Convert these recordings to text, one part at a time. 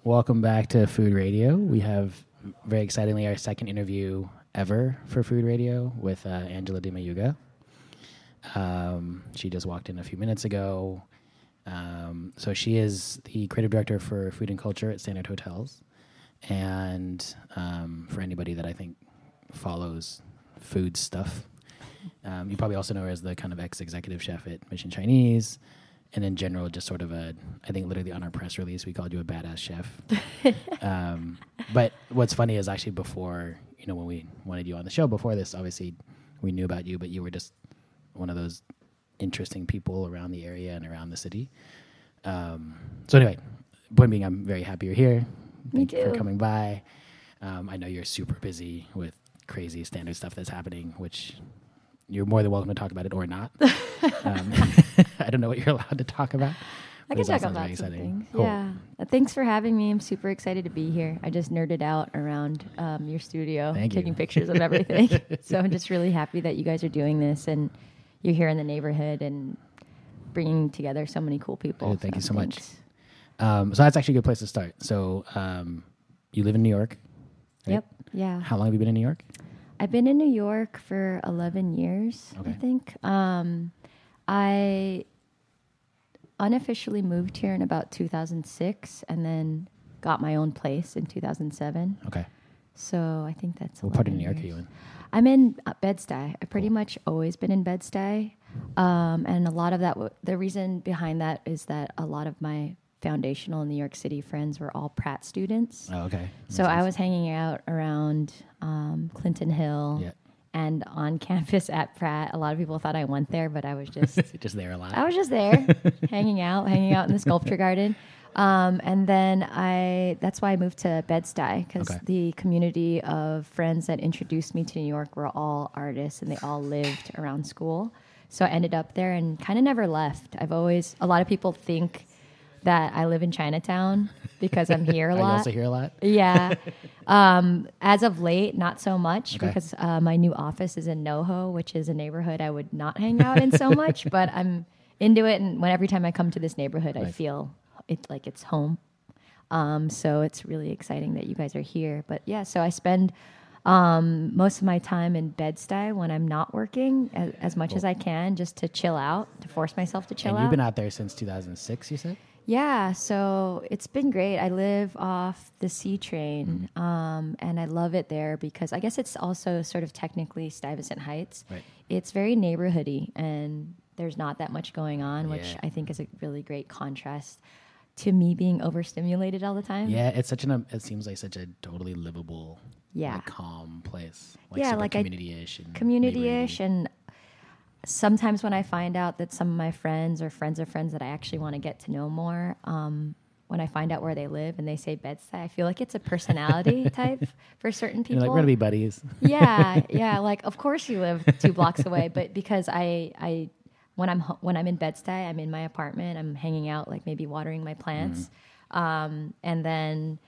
welcome back to Food Radio. We have, very excitingly, our second interview ever for Food Radio with Angela Di Mayuga. She just walked in a few minutes ago. So she is the creative director for food and culture at Standard Hotels. And for anybody that I think follows food stuff, you probably also know her as the kind of ex-executive chef at Mission Chinese. And in general, just sort of I think literally on our press release, we called you a badass chef. But what's funny is actually before, when we wanted you on the show, before this, obviously we knew about you, but you were just one of those interesting people around the area and around the city. So anyway, point being, I'm very happy you're here. Thank you for coming by. I know you're super busy with crazy standard stuff that's happening, which you're more than welcome to talk about it or not. I don't know what you're allowed to talk about. I can talk about some things. Cool. Yeah. Thanks for having me. I'm super excited to be here. I just nerded out around your studio, taking pictures of everything. So I'm just really happy that you guys are doing this and you're here in the neighborhood and bringing together so many cool people. Thank you so much. So that's actually a good place to start. So you live in New York, right? Yep. Yeah. How long have you been in New York? I've been in New York for 11 years, I think. I unofficially moved here in about 2006 and then got my own place in 2007. Okay. So I think that's what part of New York are you in? I'm in Bed-Stuy. I've pretty much always been in Bed-Stuy. And a lot of that, the reason behind that is that a lot of my foundational New York City friends were all Pratt students. Oh, okay. So I was hanging out around Clinton Hill and on campus at Pratt. A lot of people thought I went there, but I was just just there a lot. I was just there, hanging out in the sculpture garden. And then that's why I moved to Bed-Stuy, because the community of friends that introduced me to New York were all artists and they all lived around school. So I ended up there and kind of never left. A lot of people think that I live in Chinatown because I'm here a lot. Are you also here a lot? Yeah. As of late, not so much because my new office is in NoHo, which is a neighborhood I would not hang out in so much, but I'm into it. And every time I come to this neighborhood, I feel it like it's home. So it's really exciting that you guys are here. But yeah, so I spend most of my time in Bed-Stuy when I'm not working as much as I can, just to chill out, to force myself to chill out. And you've been out there since 2006, you said? Yeah, so it's been great. I live off the C train, and I love it there because I guess it's also sort of technically Stuyvesant Heights. Right. It's very neighborhoody, and there's not that much going on, which I think is a really great contrast to me being overstimulated all the time. Yeah, it's it seems like such a totally livable, like, calm place. Like community-ish. Community-ish, and sometimes when I find out that some of my friends or friends of friends that I actually want to get to know more, when I find out where they live and they say Bed-Stuy, I feel like it's a personality type for certain people. You're like, we're going to be buddies. Yeah. Like, of course you live 2 blocks away, but because when I'm in Bed-Stuy, I'm in my apartment, I'm hanging out, like maybe watering my plants. And then,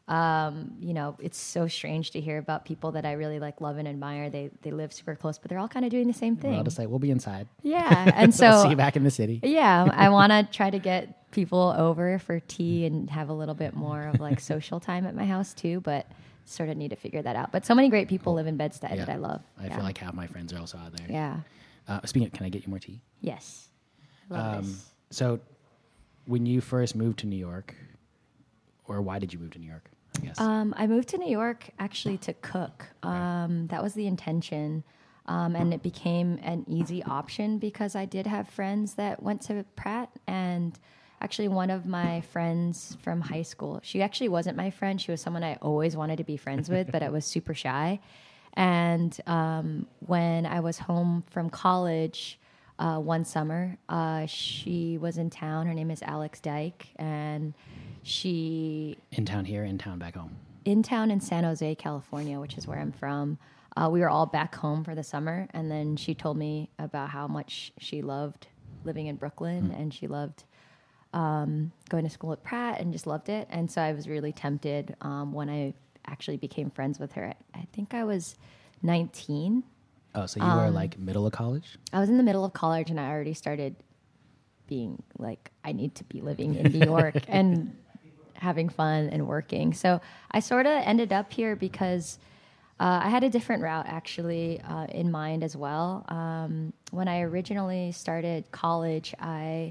it's so strange to hear about people that I really love and admire. They live super close, but they're all kind of doing the same thing. We're all just like, we'll be inside. Yeah. And so we'll see you back in the city. Yeah. I want to try to get people over for tea and have a little bit more of social time at my house too, but sort of need to figure that out. But so many great people live in Bed-Stuy that I love. I feel like half my friends are also out there. Yeah. Speaking of, can I get you more tea? Yes. Love this. So when you first moved to New York, or why did you move to New York, I guess? I moved to New York actually to cook. That was the intention. And it became an easy option because I did have friends that went to Pratt, and actually one of my friends from high school, she actually wasn't my friend. She was someone I always wanted to be friends with, but I was super shy. And when I was home from college one summer, she was in town. Her name is Alex Dyke, and she... In town here, in town back home? In town in San Jose, California, which is where I'm from. We were all back home for the summer, and then she told me about how much she loved living in Brooklyn, and she loved going to school at Pratt and just loved it. And so I was really tempted when I actually became friends with her. I think I was 19. Oh, so you were middle of college? I was in the middle of college, and I already started being like, I need to be living in New York. And having fun and working. So I sort of ended up here because I had a different route actually in mind as well. When I originally started college, I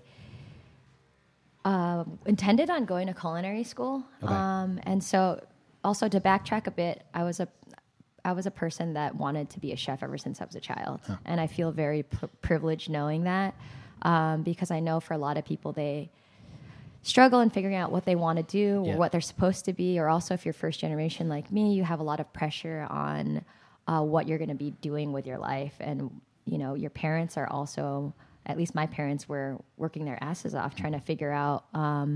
intended on going to culinary school. Okay. And so also to backtrack a bit, I was a person that wanted to be a chef ever since I was a child. Huh. And I feel very privileged knowing that because I know for a lot of people, they struggle in figuring out what they want to do or what they're supposed to be. Or also if you're first generation like me, you have a lot of pressure on what you're going to be doing with your life. And, you know, your parents are also, at least my parents were working their asses off trying to figure out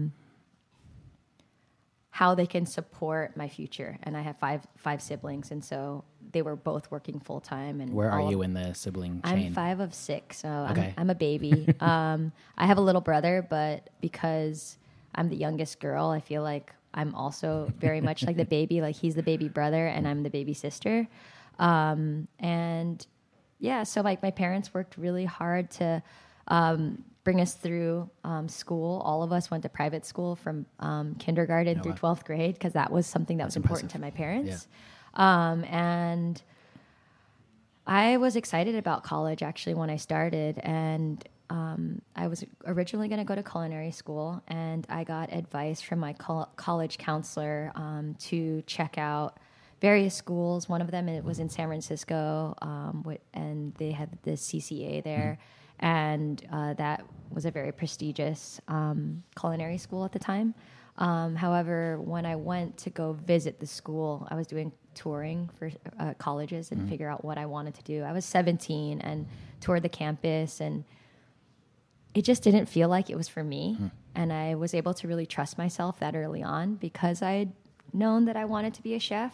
how they can support my future. And I have five siblings. And so they were both working full time. And where are you in the sibling chain? I'm 5 of 6, so Okay. I'm a baby. I have a little brother, but because I'm the youngest girl, I feel like I'm also very much like the baby. Like he's the baby brother, and I'm the baby sister. And yeah, so like my parents worked really hard to bring us through school. All of us went to private school from kindergarten through 12th grade because that was something that was important to my parents. And I was excited about college actually when I started, and I was originally going to go to culinary school, and I got advice from my college counselor to check out various schools. One of them, it was in San Francisco, and they had the CCA there, and that was a very prestigious culinary school at the time. However, when I went to go visit the school, I was doing touring for colleges and figure out what I wanted to do. I was 17 and toured the campus, and it just didn't feel like it was for me. And I was able to really trust myself that early on because I had known that I wanted to be a chef.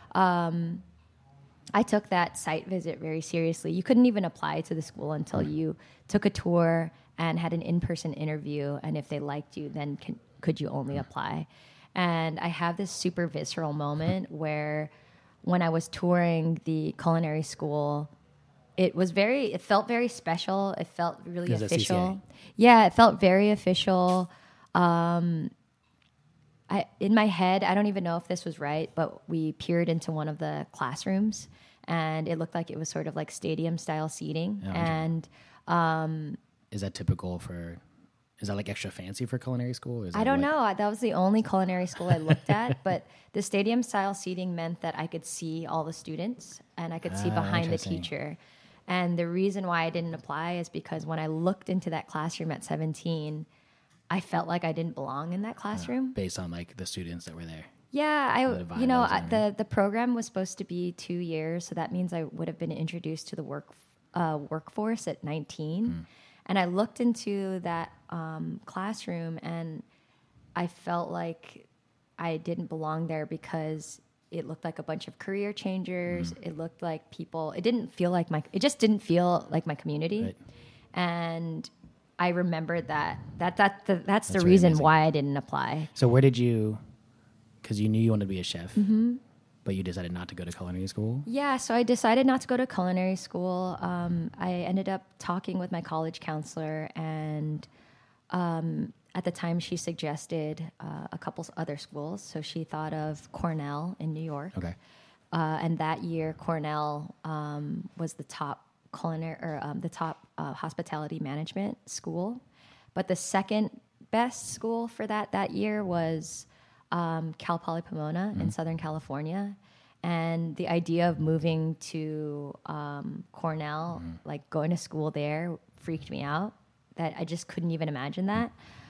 I took that site visit very seriously. You couldn't even apply to the school until you took a tour and had an in-person interview. And if they liked you, then could you only apply. And I have this super visceral moment where when I was touring the culinary school, it felt very special. It felt really official. Yeah, it felt very official. In my head, I don't even know if this was right, but we peered into one of the classrooms and it looked like it was sort of like stadium style seating. And is that typical for... Is that like extra fancy for culinary school? Or is I don't know. That was the only culinary school I looked at. But the stadium style seating meant that I could see all the students and I could see behind the teacher. And the reason why I didn't apply is because when I looked into that classroom at 17, I felt like I didn't belong in that classroom. Based on like the students that were there. Yeah, the program was supposed to be 2 years. So that means I would have been introduced to the workforce at 19. And I looked into that classroom and I felt like I didn't belong there because it looked like a bunch of career changers. It looked like people, it just didn't feel like my community. Right. And I remembered that's the really reason amazing. why I didn't apply. So where did you, because you knew you wanted to be a chef, but you decided not to go to culinary school? Yeah, so I decided not to go to culinary school. I ended up talking with my college counselor, and at the time she suggested a couple other schools. So she thought of Cornell in New York. Okay. And that year, Cornell was the top hospitality management school. But the second best school for that year was Cal Poly Pomona in Southern California. And the idea of moving to Cornell, like going to school there, freaked me out. That I just couldn't even imagine that.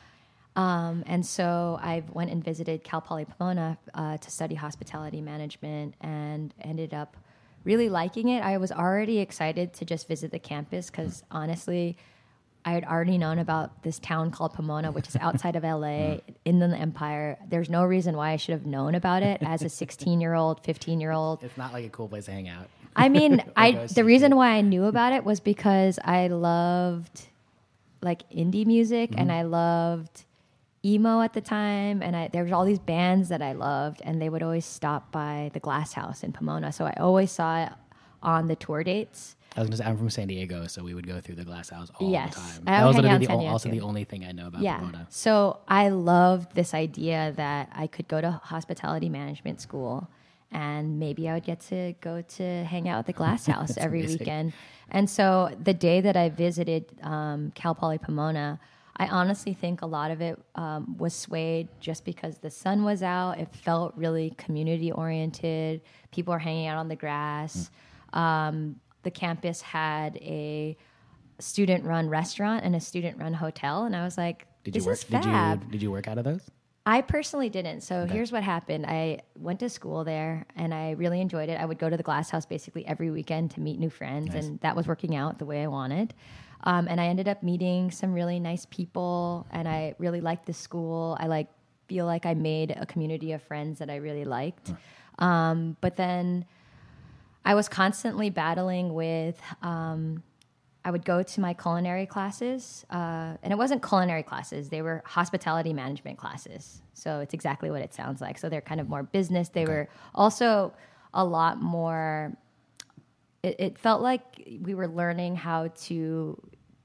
And so I went and visited Cal Poly Pomona to study hospitality management and ended up really liking it. I was already excited to just visit the campus because honestly, I had already known about this town called Pomona, which is outside of LA, Inland Empire. There's no reason why I should have known about it as a 16-year-old, 15-year-old. It's not like a cool place to hang out. I mean, the reason why I knew about it was because I loved like indie music and I loved emo at the time, and there was all these bands that I loved, and they would always stop by the Glass House in Pomona. So I always saw it on the tour dates. I was going to say, I'm from San Diego, so we would go through the Glass House all the time. I That was would hang out in literally San Diego also too. the only thing I know about Yeah. Pomona. So I loved this idea that I could go to hospitality management school and maybe I would get to go to hang out at the Glass House every amazing. weekend. And so the day that I visited Cal Poly Pomona, I honestly think a lot of it was swayed just because the sun was out. It felt really community oriented. People were hanging out on the grass. The campus had a student-run restaurant and a student-run hotel, and I was like, "This is fab." Did you work out of those? I personally didn't. So here's what happened. I went to school there and I really enjoyed it. I would go to the Glass House basically every weekend to meet new friends, and that was working out the way I wanted. And I ended up meeting some really nice people, and I really liked the school. I feel like I made a community of friends that I really liked. But then I was constantly battling with I would go to my culinary classes, and it wasn't culinary classes. They were hospitality management classes. So it's exactly what it sounds like. So they're kind of more business. They were also a lot more, it felt like we were learning how to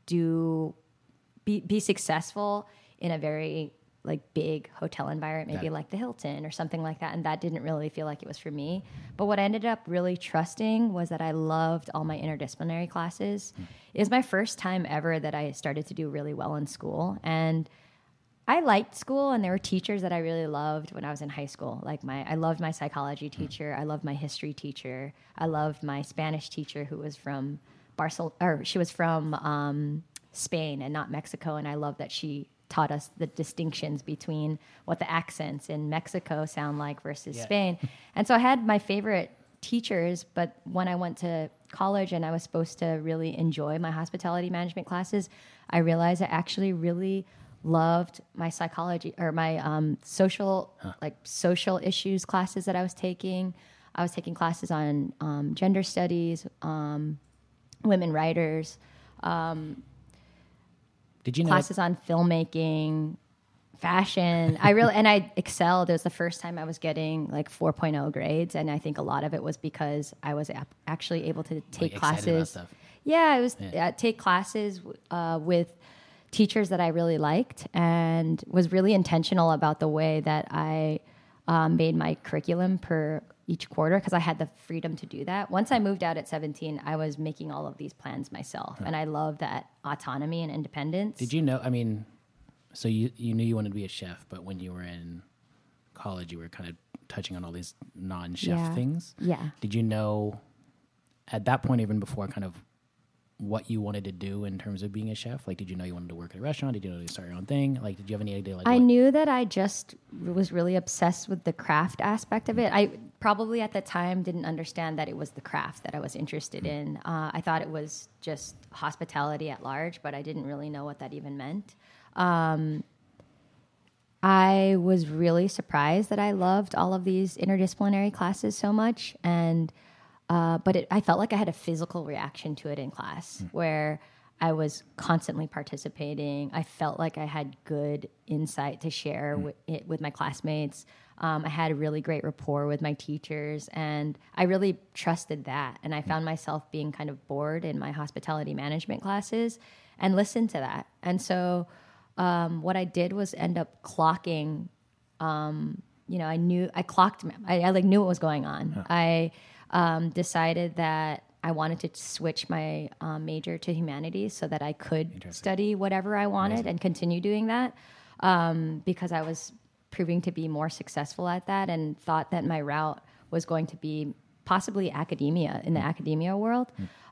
be successful in a very big hotel environment, maybe like the Hilton or something like that. And that didn't really feel like it was for me. But what I ended up really trusting was that I loved all my interdisciplinary classes. It was my first time ever that I started to do really well in school. And I liked school, and there were teachers that I really loved when I was in high school. I loved my psychology teacher. I loved my history teacher. I loved my Spanish teacher who was from she was from Spain and not Mexico. And I loved that she taught us the distinctions between what the accents in Mexico sound like versus Spain. And so I had my favorite teachers, but when I went to college and I was supposed to really enjoy my hospitality management classes, I realized I actually really loved my psychology or my social issues classes that I was taking. I was taking classes on gender studies, women writers, Did you know classes on filmmaking, fashion. I excelled. It was the first time I was getting 4.0 grades, and I think a lot of it was because I was actually able to take classes. Yeah, I was take classes with teachers that I really liked, and was really intentional about the way that I made my curriculum per each quarter, because I had the freedom to do that. Once I moved out at 17, I was making all of these plans myself, and I love that autonomy and independence. Did you know, so you knew you wanted to be a chef, but when you were in college, you were kind of touching on all these non-chef things. Yeah. Did you know at that point, even before, kind of what you wanted to do in terms of being a chef? Did you know you wanted to work at a restaurant? Did you know to start your own thing? Did you have any idea? I knew that I just was really obsessed with the craft aspect of it. I probably at the time didn't understand that it was the craft that I was interested in. I thought it was just hospitality at large, but I didn't really know what that even meant. I was really surprised that I loved all of these interdisciplinary classes so much, and but I felt like I had a physical reaction to it in class, where I was constantly participating. I felt like I had good insight to share with my classmates. I had a really great rapport with my teachers, and I really trusted that. And I found myself being kind of bored in my hospitality management classes and listened to that. And so what I did was end up clocking. I knew what was going on. I decided that I wanted to switch my major to humanities so that I could study whatever I wanted and continue doing that, because I was proving to be more successful at that, and thought that my route was going to be possibly academia, in the academia world.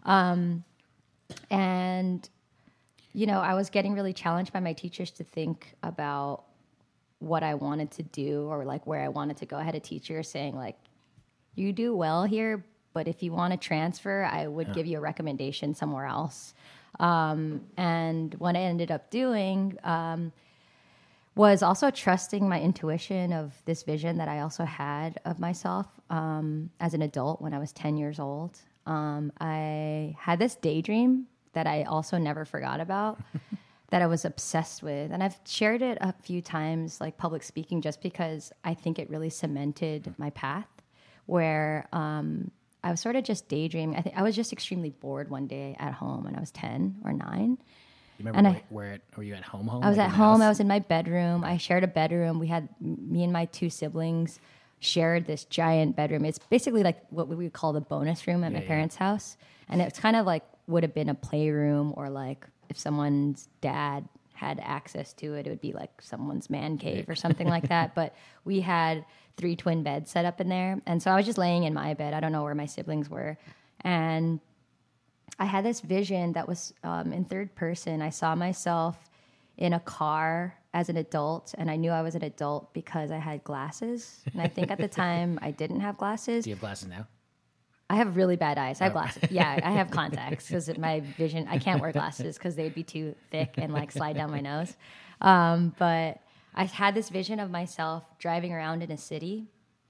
And, I was getting really challenged by my teachers to think about what I wanted to do, or where I wanted to go. I had a teacher saying you do well here, but if you want to transfer, I would give you a recommendation somewhere else. And what I ended up doing was also trusting my intuition of this vision that I also had of myself as an adult when I was 10 years old. I had this daydream that I also never forgot about, that I was obsessed with. And I've shared it a few times, public speaking, just because I think it really cemented my path, where I I was sort of just daydreaming. I think I was just extremely bored one day at home when I was 10 or 9. You remember where were you at home? I was like at in the home. house? I was in my bedroom. I shared a bedroom. We had me and my 2 siblings shared this giant bedroom. It's basically like what we would call the bonus room at my parents' house. And it's kind of like would have been a playroom, or like if someone's dad had access to it, it would be like someone's man cave or something like that. But we had 3 twin beds set up in there. And so I was just laying in my bed. I don't know where my siblings were. And I had this vision that was in third person. I saw myself in a car as an adult, and I knew I was an adult because I had glasses. And I think at the time I didn't have glasses. Do you have glasses now? I have really bad eyes. I have glasses. Yeah, I have contacts because my vision, I can't wear glasses because they would be too thick and like slide down my nose. But I had this vision of myself driving around in a city.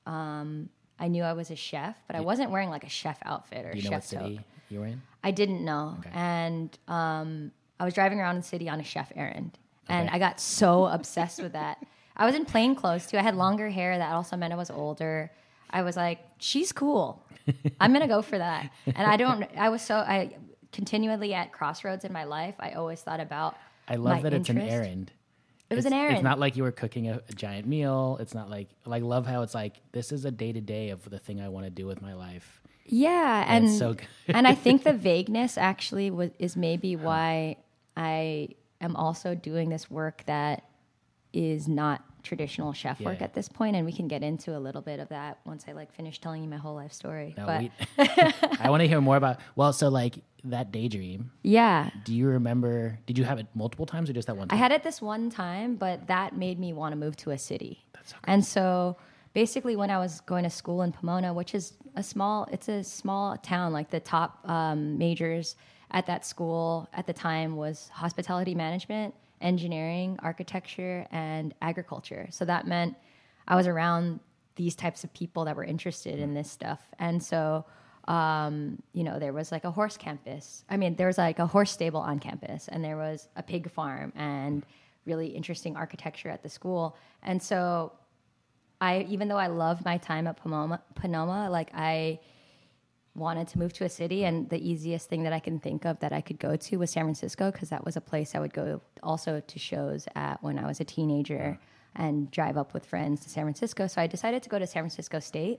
I knew I was a chef, but I wasn't wearing like a chef outfit or Do you know what chef city toque. you were in? I didn't know. Okay. And I was driving around the city on a chef errand. And Okay. I got so obsessed with that. I was in plain clothes too. I had longer hair. That also meant I was older. I was like, she's cool. I'm going to go for that. And I continually at crossroads in my life. I always thought about I love my that it's an interest. errand. It was an errand. It's not like you were cooking a giant meal. It's not like love how it's like, this is a day-to-day of the thing I want to do with my life. Yeah, And and it's so good. and I think the vagueness actually is maybe why I am also doing this work that is not traditional chef work Yeah. at this point, and we can get into a little bit of that once I finish telling you my whole life story. No, but I want to hear more about. Well, so like that daydream. yeah, Do you remember? Did you have it multiple times or just that one I time? had it this one time, but that made me want to move to a city. That's so And so basically when I was going to school in Pomona, which is a small town, like the top majors at that school at the time was hospitality management, engineering, architecture, and agriculture. So that meant I was around these types of people that were interested in this stuff. And so, there was like a horse campus. I mean, there was like a horse stable on campus, and there was a pig farm and really interesting architecture at the school. And so even though I loved my time at Pomona, like I wanted to move to a city, and the easiest thing that I can think of that I could go to was San Francisco, because that was a place I would go also to shows at when I was a teenager and drive up with friends to San Francisco. So I decided to go to San Francisco State,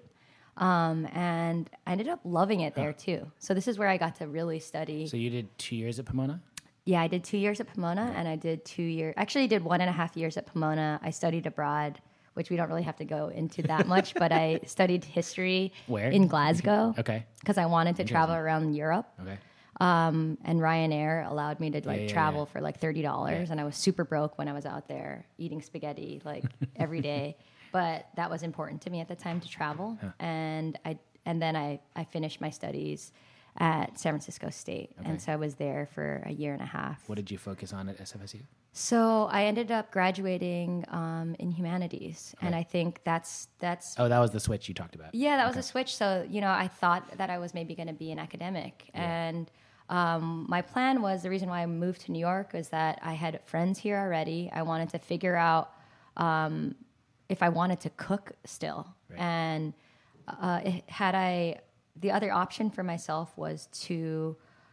and I ended up loving it there too. So this is where I got to really study. So you did 2 years at Pomona? Yeah, I did 2 years at Pomona, and I did 2 years. Actually, I did 1.5 years at Pomona. I studied abroad, which we don't really have to go into that much, but I studied history Where? in Glasgow. Okay. Because I wanted to travel around Europe. Okay. And Ryanair allowed me to yeah, travel yeah. for like $30, and I was super broke when I was out there eating spaghetti like every day. But that was important to me at the time to travel, and then I finished my studies at San Francisco State, and so I was there for a year and a half. What did you focus on at SFSU? So I ended up graduating in humanities, and I think that's Oh, that was the switch you talked about. yeah, that was a switch. So I thought that I was maybe going to be an academic, and my plan was, the reason why I moved to New York was that I had friends here already. I wanted to figure out if I wanted to cook still, Right. and the other option for myself was to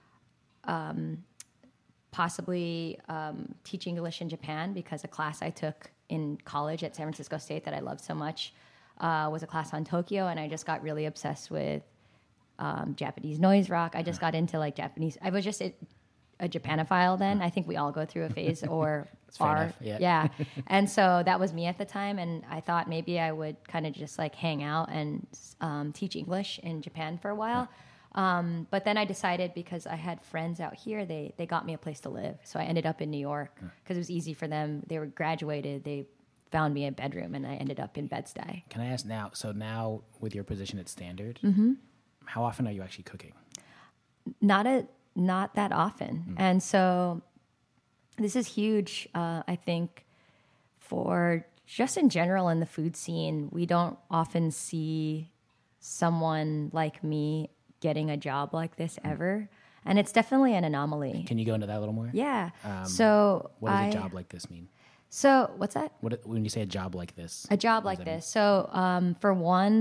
possibly teach English in Japan, because a class I took in college at San Francisco State that I loved so much was a class on Tokyo, and I just got really obsessed with Japanese noise rock. I just got into like Japanese. I was just a Japanophile then. I think we all go through a phase or fair are. enough, yeah. Yeah. And so that was me at the time, and I thought maybe I would kind of just like hang out and teach English in Japan for a while. But then I decided, because I had friends out here, they got me a place to live. So I ended up in New York because it was easy for them. They were graduated. They found me a bedroom, and I ended up in Bed-Stuy. Can I ask now? So now with your position at Standard, how often are you actually cooking? Not that often. And so this is huge, I think, for just in general in the food scene. We don't often see someone like me getting a job like this ever. And it's definitely an anomaly. Can you go into that a little more? Yeah. What does a job like this mean? So what's that? When you say a job like this? A job like this. So for one,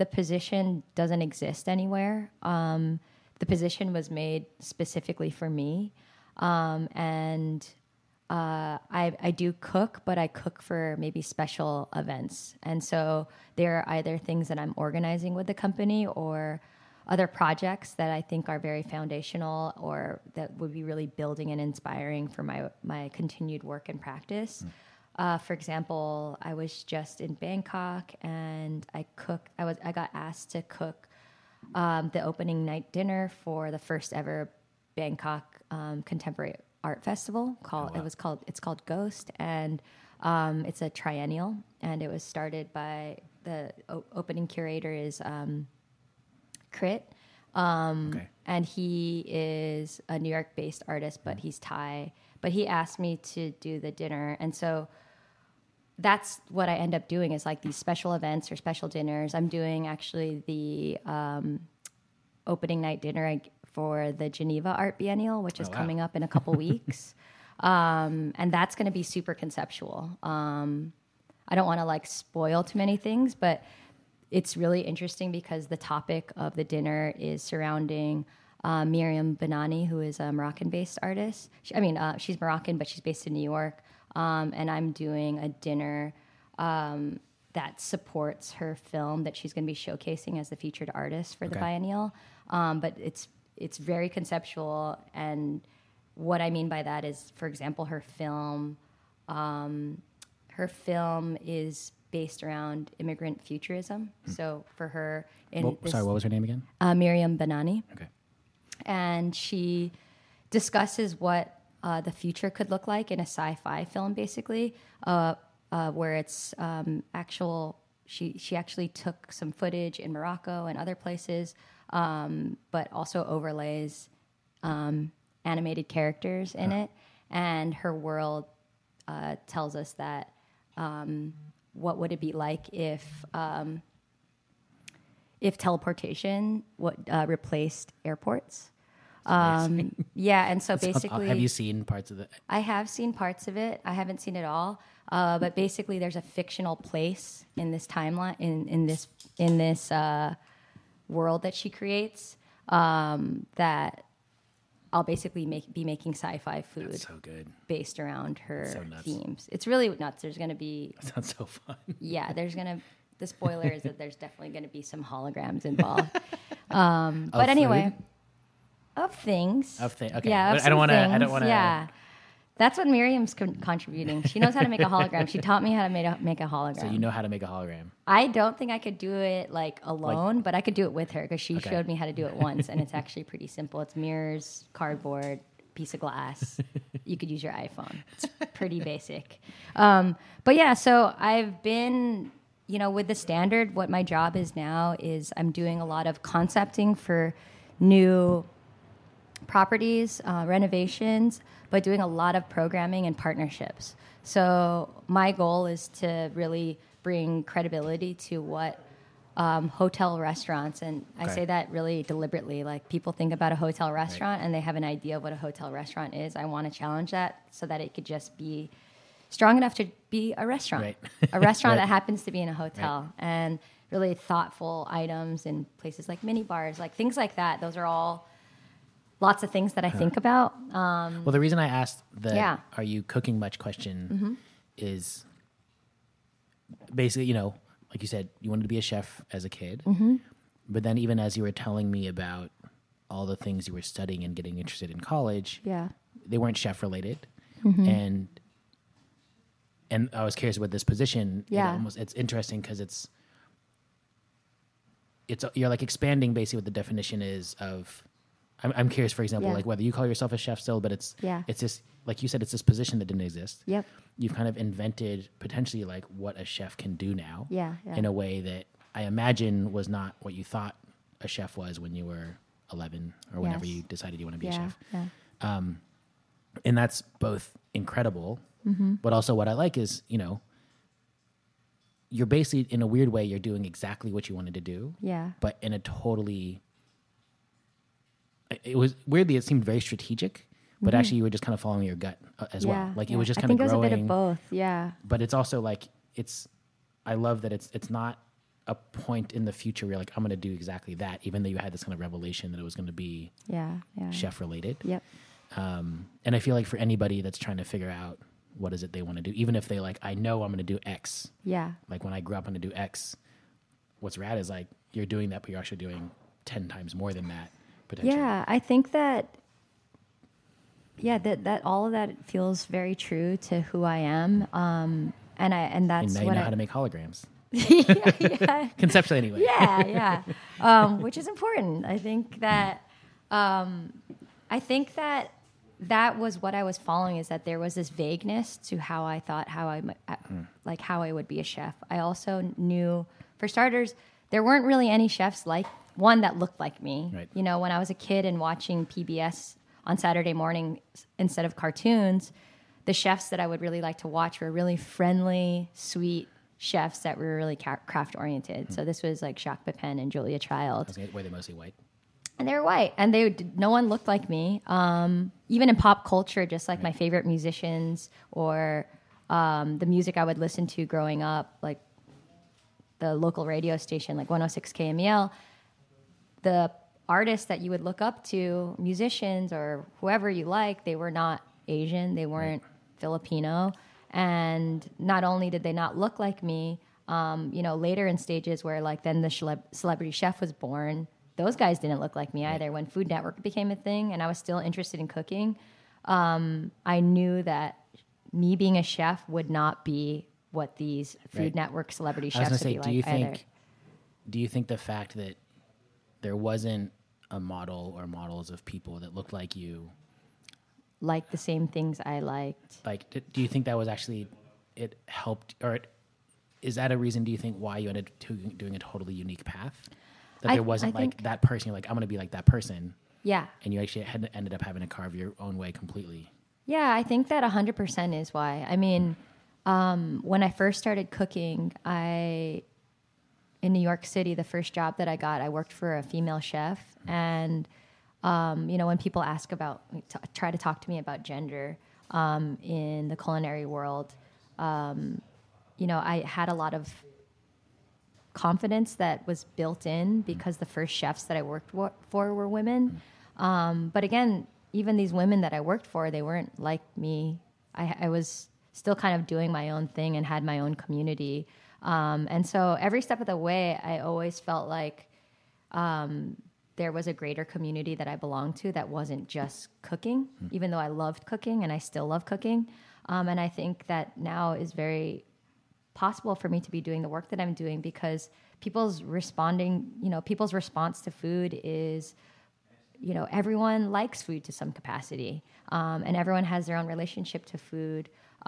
the position doesn't exist anywhere. The position was made specifically for me. And I do cook, but I cook for maybe special events. And so there are either things that I'm organizing with the company or other projects that I think are very foundational or that would be really building and inspiring for my continued work and practice. For example, I was just in Bangkok and I got asked to cook the opening night dinner for the first ever Bangkok Contemporary Art Festival. It's called Ghost, and it's a triennial, and it was started by the opening curator is Crit. And he is a New York-based artist, but he's Thai. But he asked me to do the dinner, and so that's what I end up doing is like these special events or special dinners. I'm doing actually the opening night dinner for the Geneva Art Biennial, which is coming up in a couple weeks. And that's going to be super conceptual. I don't want to like spoil too many things, but it's really interesting because the topic of the dinner is surrounding Miriam Benani, who is a Moroccan-based artist. She's Moroccan, but she's based in New York. And I'm doing a dinner that supports her film that she's going to be showcasing as the featured artist for the biennial. But it's very conceptual, and what I mean by that is, for example, her film is based around immigrant futurism. So for her, what was her name again? Miriam Benani. Okay. And she discusses what the future could look like in a sci-fi film, basically, where it's she actually took some footage in Morocco and other places, but also overlays animated characters in it. And her world tells us that what would it be like if teleportation replaced airports? Yeah, and so basically... Have you seen parts of it? I have seen parts of it. I haven't seen it all. But basically, there's a fictional place in this timeline, in this world that she creates, that I'll basically be making sci-fi food. That's so good. Based around her themes. It's really nuts. There's going to be... That sounds so fun. Yeah, the spoiler is that there's definitely going to be some holograms involved. But anyway... Food? Of things. Okay. Yeah, I don't want to... Yeah. That's what Miriam's contributing. She knows how to make a hologram. She taught me how to make a hologram. So you know how to make a hologram. I don't think I could do it alone, but I could do it with her because she showed me how to do it once, and it's actually pretty simple. It's mirrors, cardboard, piece of glass. You could use your iPhone. It's pretty basic. But yeah, so I've been, with the standard, what my job is now is I'm doing a lot of concepting for new properties, renovations, but doing a lot of programming and partnerships. So my goal is to really bring credibility to what hotel restaurants, and I say that really deliberately, like people think about a hotel restaurant and they have an idea of what a hotel restaurant is. I want to challenge that so that it could just be strong enough to be a restaurant, a restaurant that happens to be in a hotel, and really thoughtful items in places like mini bars, like things like that. Those are all lots of things that I think about. Well, the reason I asked the "Are you cooking much?" question is basically, like you said, you wanted to be a chef as a kid, but then even as you were telling me about all the things you were studying and getting interested in college, they weren't chef related, and I was curious about this position. It's interesting because it's you're like expanding basically what the definition is of. I'm curious, for example, like whether you call yourself a chef still, but it's this, like you said, it's this position that didn't exist. Yep. You've kind of invented potentially like what a chef can do now. Yeah. In a way that I imagine was not what you thought a chef was when you were 11 or whenever you decided you want to be a chef. Yeah. And that's both incredible, but also what I like is, you're basically, in a weird way, you're doing exactly what you wanted to do. Yeah. But in a totally... It was weirdly, it seemed very strategic, but actually you were just kind of following your gut as well. Like it was just kind of growing. I think it was a bit of both. Yeah. But it's also like I love that it's not a point in the future where you're like, I'm going to do exactly that, even though you had this kind of revelation that it was going to be chef related. Yep. And I feel like for anybody that's trying to figure out what is it they want to do, even if they like, I know I'm going to do X. Yeah. Like when I grew up, I'm going to do X. What's rad is like, you're doing that, but you're actually doing 10 times more than that potentially. Yeah. I think that, that all of that feels very true to who I am. And that's and now what you know how to make holograms. yeah. Conceptually anyway. Yeah. Which is important. I think that, that was what I was following, is that there was this vagueness to how I thought, how I would be a chef. I also knew, for starters, there weren't really any chefs like one that looked like me. Right. You know, when I was a kid and watching PBS on Saturday morning instead of cartoons, the chefs that I would really like to watch were really friendly, sweet chefs that were really craft oriented. So this was like Jacques Pepin and Julia Child. Were they mostly white? And they were white, and no one looked like me. Even in pop culture, just like my favorite musicians or the music I would listen to growing up, like the local radio station, like 106 KMEL, the artists that you would look up to, musicians or whoever you like, they were not Asian, they weren't Filipino, and not only did they not look like me, later in stages where like then the Celebrity Chef was born, those guys didn't look like me either. When Food Network became a thing and I was still interested in cooking, I knew that me being a chef would not be what these Food Network celebrity chefs would be like either. Do you think the fact that there wasn't a model or models of people that looked like you, like the same things I liked, do you think that was actually, it helped, or is that a reason, do you think, why you ended up doing a totally unique path? That there wasn't like that person, you're like, I'm going to be like that person. Yeah. And you actually ended up having to carve your own way completely. Yeah, I think that 100% is why. I mean, when I first started cooking, in New York City, the first job that I got, I worked for a female chef. And, when people ask about, try to talk to me about gender in the culinary world, I had a lot of confidence that was built in because the first chefs that I worked for were women. But again, even these women that I worked for, they weren't like me. I was still kind of doing my own thing and had my own community. And so every step of the way, I always felt like there was a greater community that I belonged to that wasn't just cooking, even though I loved cooking and I still love cooking. And I think that now is very possible for me to be doing the work that I'm doing because people's response to food is, everyone likes food to some capacity, and everyone has their own relationship to food.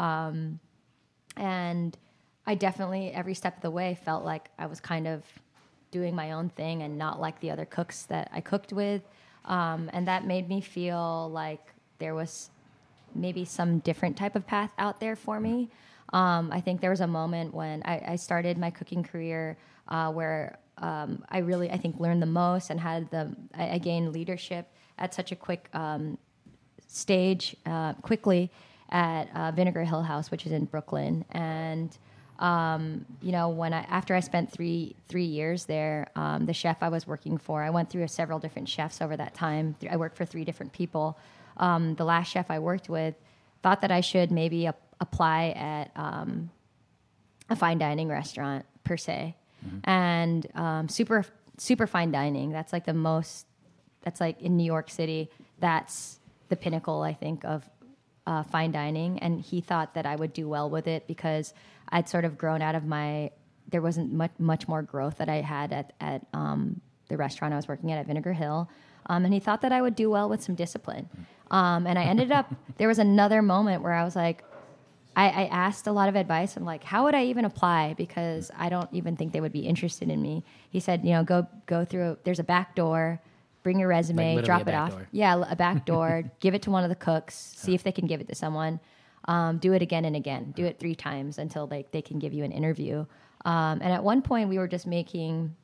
And I definitely, every step of the way, felt like I was kind of doing my own thing and not like the other cooks that I cooked with. And that made me feel like there was maybe some different type of path out there for me. I think there was a moment when I started my cooking career where I really, I think, learned the most and I gained leadership at such a quick stage, quickly at Vinegar Hill House, which is in Brooklyn. And, after I spent three years there, the chef I was working for, I went through several different chefs over that time. I worked for 3 different people. The last chef I worked with thought that I should maybe apply at a fine dining restaurant per se, and super fine dining. That's like that's like in New York City. That's the pinnacle, I think, of fine dining. And he thought that I would do well with it because I'd sort of grown out of there wasn't much more growth that I had at the restaurant I was working at Vinegar Hill. And he thought that I would do well with some discipline. And I ended up, there was another moment where I was like, I asked a lot of advice. I'm like, how would I even apply? Because I don't even think they would be interested in me. He said, go through, there's a back door, bring your resume, like drop it off. Door. Yeah, a back door, give it to one of the cooks, see if they can give it to someone. Do it again and again. Do it 3 times until they can give you an interview. And at one point we were just making,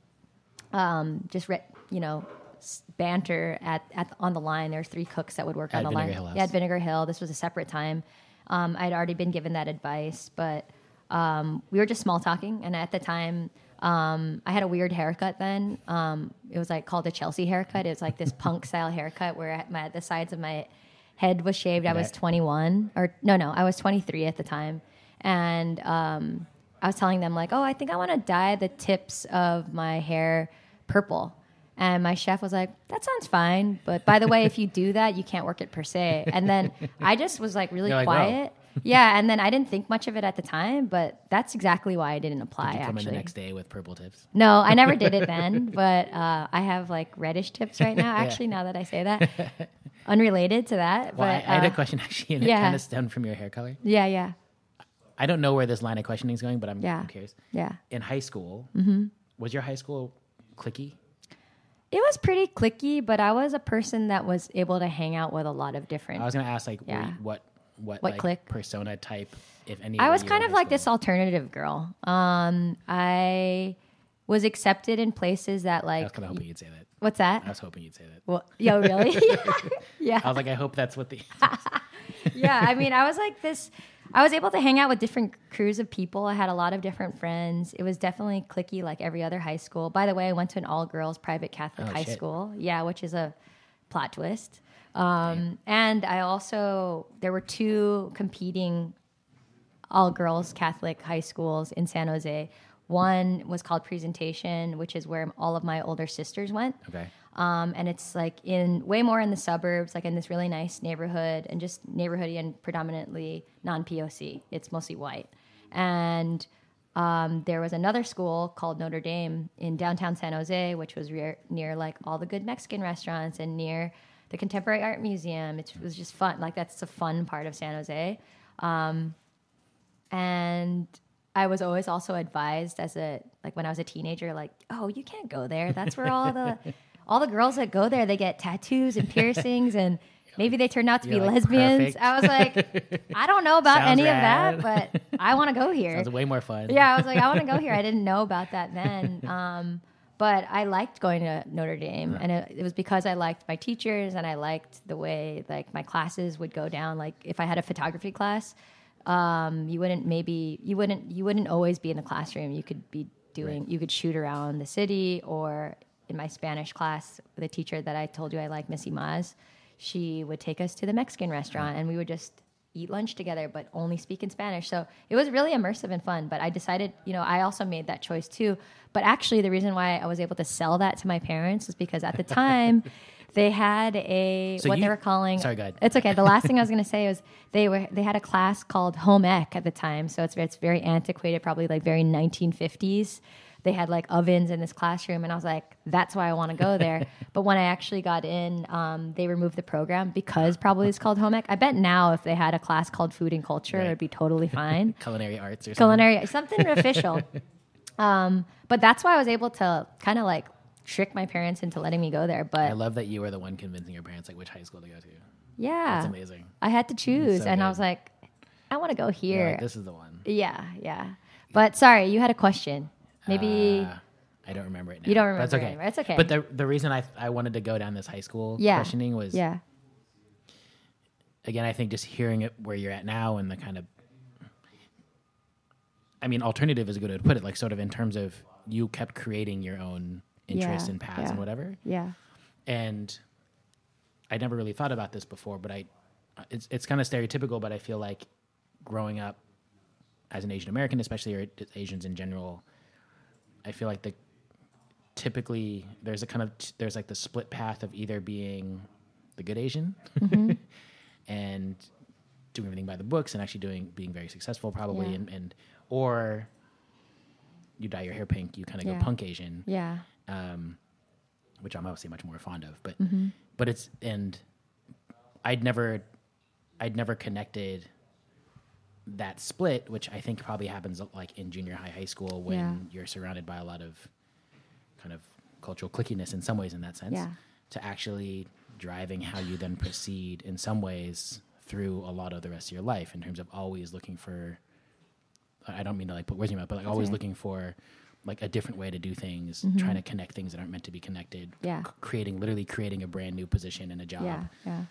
banter on the line. There's 3 cooks that would work on the line. Yeah, at Vinegar Hill. This was a separate time. I'd already been given that advice, but we were just small talking. And at the time, I had a weird haircut then. It was like called a Chelsea haircut. It was like this punk style haircut where the sides of my head was shaved. I was 21 or no, I was 23 at the time. And I was telling them like, oh, I think I want to dye the tips of my hair purple. And my chef was like, that sounds fine. But by the way, if you do that, you can't work it per se. And then I just was like really quiet. Yeah. And then I didn't think much of it at the time, but that's exactly why I didn't apply. Did you come in the next day with purple tips? No, I never did it then. But I have like reddish tips right now. Actually, now that I say that, unrelated to that. Well, but I had a question actually, and it kind of stemmed from your hair color. Yeah. I don't know where this line of questioning is going, but I'm curious. Yeah. In high school, was your high school cliquey? It was pretty cliquey, but I was a person that was able to hang out with a lot of different. I was going to ask, like, what like clique? Persona type, if any? I was kind of like this alternative girl. I was accepted in places that like. I was kind of hoping you'd say that. What's that? I was hoping you'd say that. Well, yo, really? Yeah. I was like, I hope that's what the. Yeah, I mean, I was like this. I was able to hang out with different crews of people. I had a lot of different friends. It was definitely cliquey like every other high school. By the way, I went to an all-girls private Catholic high school. Yeah, which is a plot twist. And I also, there were 2 competing all-girls Catholic high schools in San Jose. One was called Presentation, which is where all of my older sisters went. Okay. And it's like way more in the suburbs, like in this really nice neighborhood and just neighborhoody and predominantly non-POC. It's mostly white. And there was another school called Notre Dame in downtown San Jose, which was near like all the good Mexican restaurants and near the Contemporary Art Museum. It was just fun. Like that's a fun part of San Jose. And I was always also advised when I was a teenager, like, oh, you can't go there. That's where all the girls that go there, they get tattoos and piercings and maybe they turn out to be lesbians. Perfect. I was like, I don't know about any of that, but I want to go here. Sounds way more fun. Yeah, I was like, I want to go here. I didn't know about that then. But I liked going to Notre Dame, and it was because I liked my teachers and I liked the way like my classes would go down. Like if I had a photography class, you wouldn't always be in the classroom. You could be you could shoot around the city, or in my Spanish class, the teacher that I told you I like, Missy Maz, she would take us to the Mexican restaurant and we would just eat lunch together, but only speak in Spanish. So it was really immersive and fun. But I decided, I also made that choice too. But actually, the reason why I was able to sell that to my parents is because at the time, they had they were calling. Sorry, go ahead. It's okay. The last thing I was going to say was they had a class called home ec at the time. So it's very antiquated, probably like very 1950s. They had like ovens in this classroom, and I was like, that's why I want to go there. But when I actually got in, they removed the program because probably it's called home ec. I bet now if they had a class called food and culture, it would be totally fine. Culinary arts or something. Something official. But that's why I was able to kind of like trick my parents into letting me go there. But I love that you were the one convincing your parents like which high school to go to. Yeah. That's amazing. I had to choose, and I was like, I want to go here. Like, this is the one. Yeah. But sorry, you had a question. Maybe I don't remember it now. You don't remember. That's okay. It's okay. But the reason I wanted to go down this high school questioning was again, I think just hearing it where you're at now and the kind of alternative is a good way to put it, like sort of in terms of you kept creating your own interests and paths and whatever. Yeah. And I never really thought about this before, but it's kind of stereotypical, but I feel like growing up as an Asian American, especially, or Asians in general, I feel like typically there's there's like the split path of either being the good Asian and doing everything by the books and actually being very successful probably and or you dye your hair pink, you kind of go punk Asian. Yeah. Which I'm obviously much more fond of, but it's, and I'd never connected that split, which I think probably happens like in junior high school when you're surrounded by a lot of kind of cultural cliquiness in some ways in that sense, to actually driving how you then proceed in some ways through a lot of the rest of your life in terms of always looking for, I don't mean to like put words in your mouth, but like always looking for like a different way to do things, trying to connect things that aren't meant to be connected, literally creating a brand new position and a job.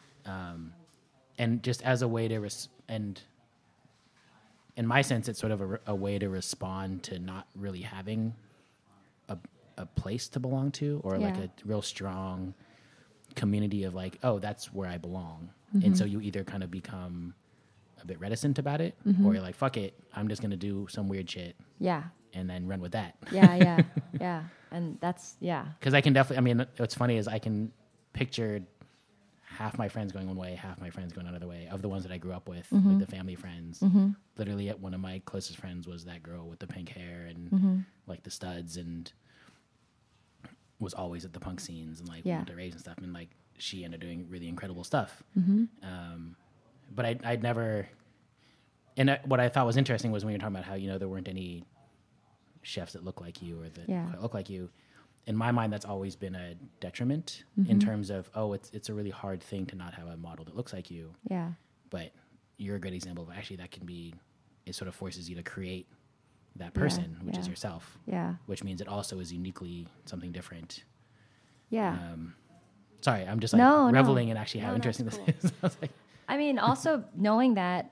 And just as a way to, and in my sense, it's sort of a way to respond to not really having a place to belong to, or like a real strong community of like, oh, that's where I belong. And so you either kind of become a bit reticent about it, or you're like, fuck it, I'm just going to do some weird shit. Yeah. And then run with that. Yeah. And that's, Because I can definitely, I mean, what's funny is I can picture half my friends going one way, half my friends going another way, of the ones that I grew up with, like the family friends. Literally, one of my closest friends was that girl with the pink hair and like the studs, and was always at the punk scenes and like went to raves and stuff. And like she ended up doing really incredible stuff. But I'd never, and what I thought was interesting was when you're talking about how, you know, there weren't any chefs that look like you or that quite look like you. In my mind, that's always been a detriment in terms of, oh, it's a really hard thing to not have a model that looks like you. Yeah. But you're a good example of actually that can be, it sort of forces you to create that person, which is yourself. Yeah. Which means it also is uniquely something different. Yeah. Sorry, I'm just like reveling in actually how interesting cool. this is. I was like, I mean, also knowing that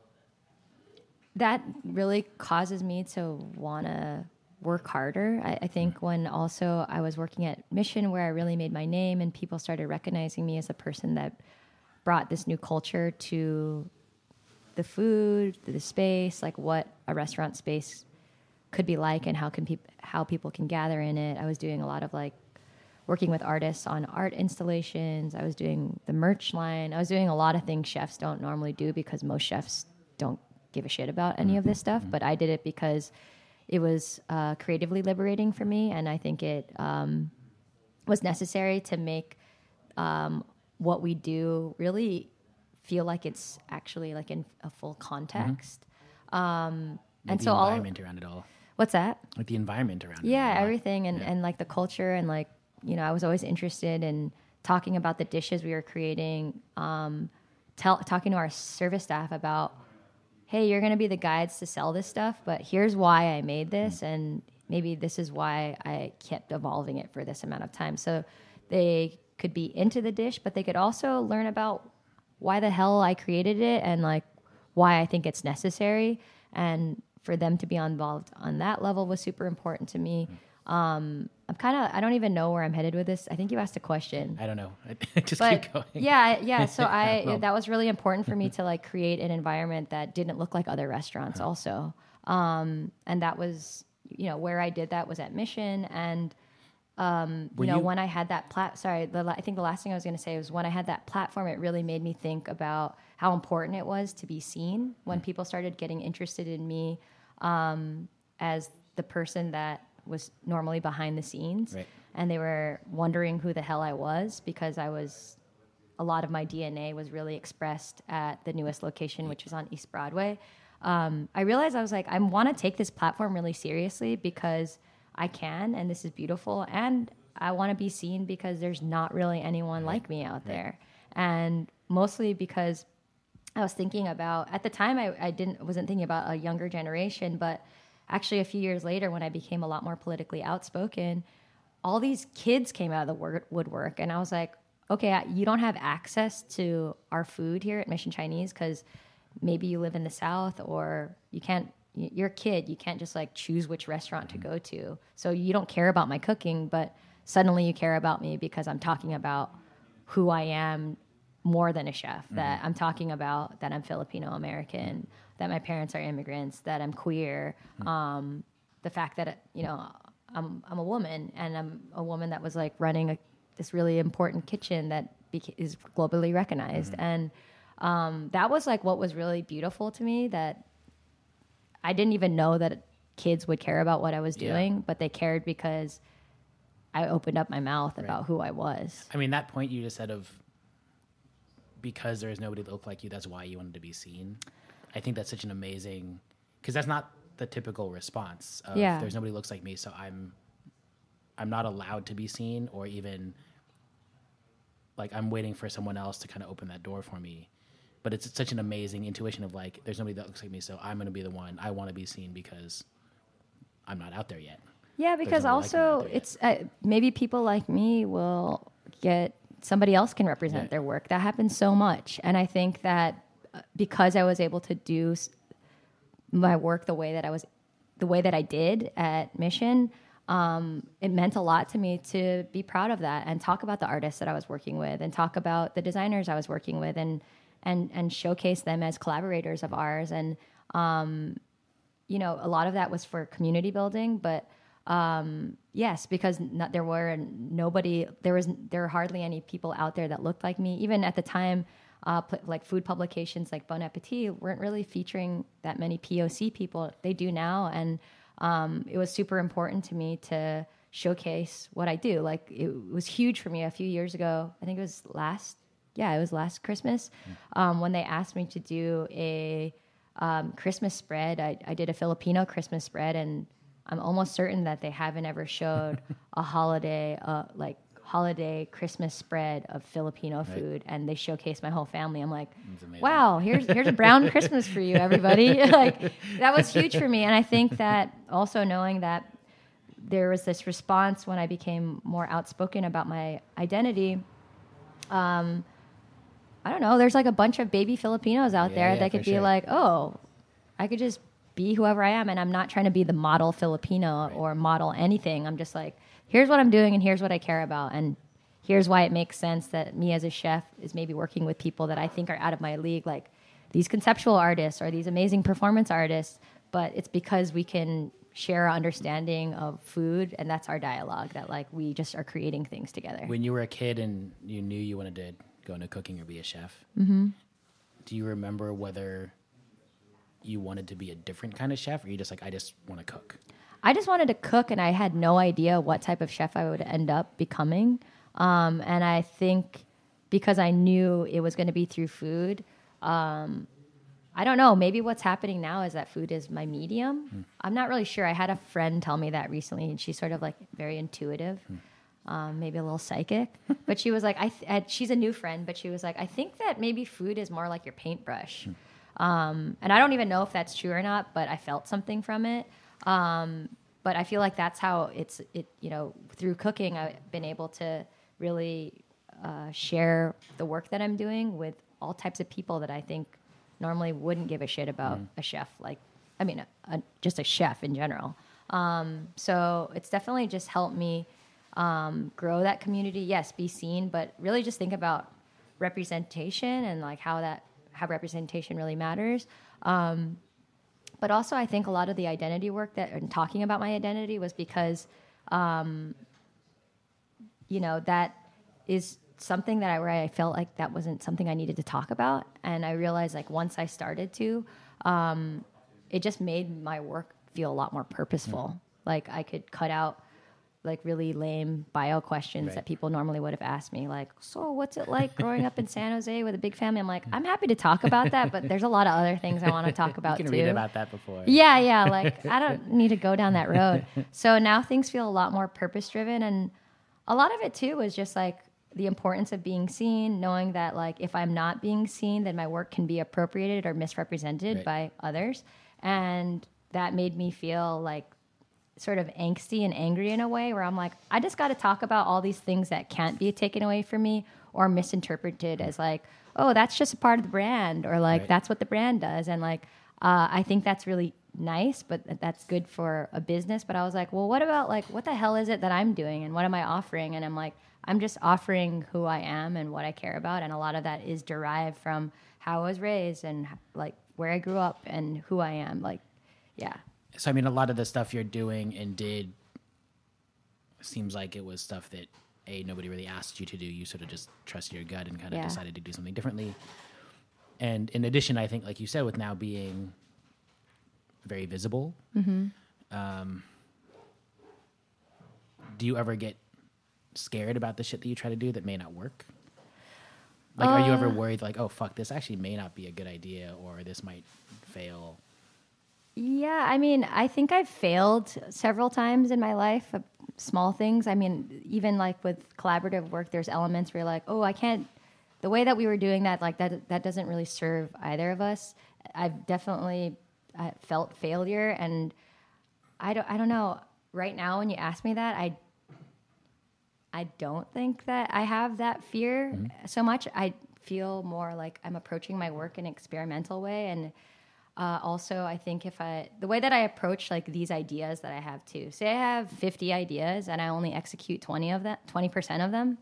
really causes me to want to work harder. I think when also I was working at Mission, where I really made my name and people started recognizing me as a person that brought this new culture to the food, the space, like what a restaurant space could be like and how people can gather in it. I was doing a lot of like working with artists on art installations. I was doing the merch line. I was doing a lot of things chefs don't normally do because most chefs don't give a shit about any of this stuff. But I did it because it was creatively liberating for me. And I think it was necessary to make what we do really feel like it's actually like in a full context. And so the environment around it all. What's that? Like the environment around it. Yeah, everything. And like the culture and like, you know, I was always interested in talking about the dishes we were creating, talking to our service staff about, hey, you're going to be the guides to sell this stuff, but here's why I made this, and maybe this is why I kept evolving it for this amount of time. So they could be into the dish, but they could also learn about why the hell I created it and like why I think it's necessary. And for them to be involved on that level was super important to me. I don't even know where I'm headed with this. I think you asked a question. I don't know. Just keep going. Yeah. So that was really important for me to like create an environment that didn't look like other restaurants also. And that was, you know, where I did that was at Mission. And, when I had that I think the last thing I was going to say was when I had that platform, it really made me think about how important it was to be seen when people started getting interested in me, as the person that was normally behind the scenes. Right. And they were wondering who the hell I was because a lot of my DNA was really expressed at the newest location, which is on East Broadway. I realized I was like, I want to take this platform really seriously because I can, and this is beautiful. And I want to be seen because there's not really anyone like me out there. And mostly because I was thinking about, at the time I wasn't thinking about a younger generation, but actually a few years later when I became a lot more politically outspoken, all these kids came out of the woodwork. And I was like, okay, you don't have access to our food here at Mission Chinese because maybe you live in the South or you're a kid. You can't just like choose which restaurant to go to. So you don't care about my cooking, but suddenly you care about me because I'm talking about who I am more than a chef, that I'm talking about that I'm Filipino American, that my parents are immigrants, that I'm queer, the fact that, I'm a woman, and I'm a woman that was like running this really important kitchen that is globally recognized. And that was like what was really beautiful to me, that I didn't even know that kids would care about what I was doing, but they cared because I opened up my mouth about who I was. I mean, that point you just said of because there is nobody that looked like you, that's why you wanted to be seen. I think that's such an amazing, because that's not the typical response of there's nobody who looks like me, so I'm not allowed to be seen, or even like I'm waiting for someone else to kind of open that door for me. But it's such an amazing intuition of like, there's nobody that looks like me, so I'm going to be the one. I want to be seen because I'm not out there yet. Yeah, because also like it's maybe people like me will get, somebody else can represent their work. That happens so much. And I think that because I was able to do my work the way that I did at Mission, it meant a lot to me to be proud of that and talk about the artists that I was working with and talk about the designers I was working with and showcase them as collaborators of ours. And, you know, a lot of that was for community building, but yes, because there were hardly any people out there that looked like me. Even at the time, like food publications like Bon Appetit weren't really featuring that many POC people. They do now, and it was super important to me to showcase what I do. Like it was huge for me a few years ago. I think it was last Christmas when they asked me to do a Christmas spread. I did a Filipino Christmas spread, and I'm almost certain that they haven't ever showed a holiday Christmas spread of Filipino food, and they showcased my whole family. I'm like, wow, here's a brown Christmas for you, everybody. Like that was huge for me. And I think that also knowing that there was this response when I became more outspoken about my identity, I don't know, there's like a bunch of baby Filipinos out there that could be like, oh, I could just be whoever I am, and I'm not trying to be the model Filipino or model anything. I'm just like, here's what I'm doing, and here's what I care about, and here's why it makes sense that me as a chef is maybe working with people that I think are out of my league, like these conceptual artists or these amazing performance artists, but it's because we can share our understanding of food, and that's our dialogue, that like we just are creating things together. When you were a kid and you knew you wanted to go into cooking or be a chef, mm-hmm. do you remember whether you wanted to be a different kind of chef, or you just like, I just want to cook? I just wanted to cook, and I had no idea what type of chef I would end up becoming. And I think because I knew it was going to be through food, I don't know, maybe what's happening now is that food is my medium. I'm not really sure. I had a friend tell me that recently, and she's sort of like very intuitive, maybe a little psychic. But she was like, she's a new friend, but she was like, I think that maybe food is more like your paintbrush. And I don't even know if that's true or not, but I felt something from it. But I feel like that's how you know, through cooking, I've been able to really share the work that I'm doing with all types of people that I think normally wouldn't give a shit about a chef. Like, I mean, just a chef in general. So it's definitely just helped me grow that community. Yes, be seen, but really just think about representation and like how representation really matters. But also I think a lot of the identity work and talking about my identity was because, you know, that is something where I felt like that wasn't something I needed to talk about. And I realized like once I started to, it just made my work feel a lot more purposeful. Like I could cut out like really lame bio questions that people normally would have asked me, like, so what's it like growing up in San Jose with a big family? I'm like, I'm happy to talk about that, but there's a lot of other things I want to talk about too. You can read about that before. Yeah, like I don't need to go down that road. So now things feel a lot more purpose driven, and a lot of it too was just like the importance of being seen, knowing that like if I'm not being seen, then my work can be appropriated or misrepresented by others, and that made me feel like sort of angsty and angry in a way where I'm like, I just got to talk about all these things that can't be taken away from me or misinterpreted as like, oh, that's just a part of the brand, or like that's what the brand does. And like, I think that's really nice, but that's good for a business. But I was like, well, what about like, what the hell is it that I'm doing and what am I offering? And I'm like, I'm just offering who I am and what I care about. And a lot of that is derived from how I was raised and like where I grew up and who I am. Like, yeah. So, I mean, a lot of the stuff you're doing and did seems like it was stuff that, nobody really asked you to do. You sort of just trusted your gut and kind of decided to do something differently. And in addition, I think, like you said, with now being very visible, do you ever get scared about the shit that you try to do that may not work? Like, are you ever worried, like, oh, fuck, this actually may not be a good idea, or this might fail? Yeah, I mean, I think I've failed several times in my life, small things. I mean, even like with collaborative work, there's elements where you're like, oh, I can't, the way that we were doing that, like that doesn't really serve either of us. I've definitely felt failure, and I don't know. Right now, when you ask me that, I don't think that I have that fear so much. I feel more like I'm approaching my work in an experimental way, and Also, I think the way that I approach like these ideas that I have too, say I have 50 ideas and I only execute 20% of them,